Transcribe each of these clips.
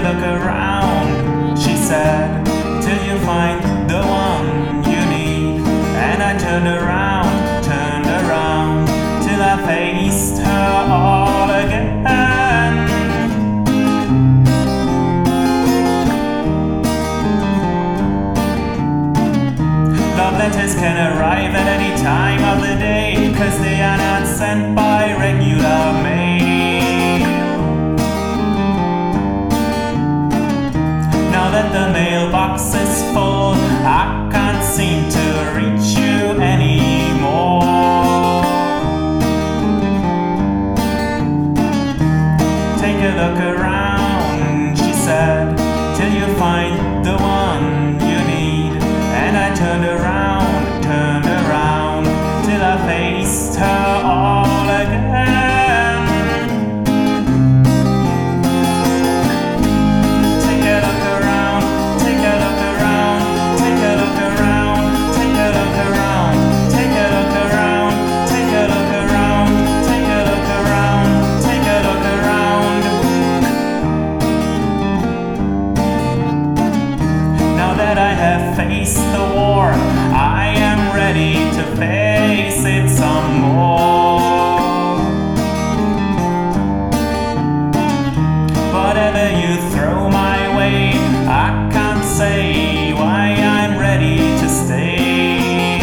look around, she said, till you find the one you need. And I turned around, till I faced her all again. Love letters can arrive at any time of the day, 'cause they are not sent by regular mail. Now that the mailbox is full, I can't seem to reach you anymore. Take a look around, she said, till you find the one you need. And I turned around, till I faced her all again. Take a look around, take a look around, take a look around, take a look around, take a look around, take a look around, take a look around, take a look around. Now that I have faced the war, I am ready to face it some more. Whatever you throw my way, I can't say why I'm ready to stay.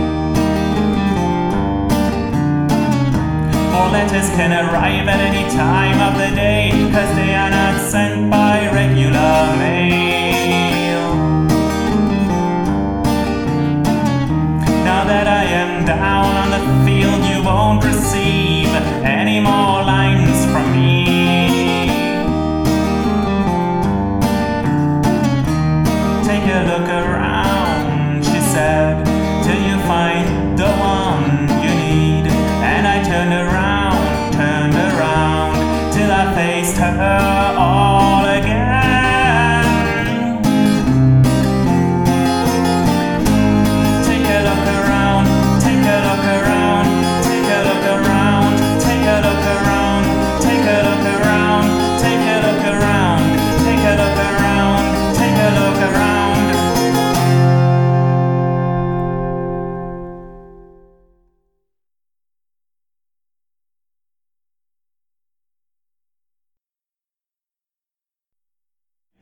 More letters can arrive at any time of the day, 'cause they are not sent by regular mail. Now that I am down on the field, you won't receive any more lines from me. Take a look around, she said, till you find the one you need. And I turned around, till I faced her all again.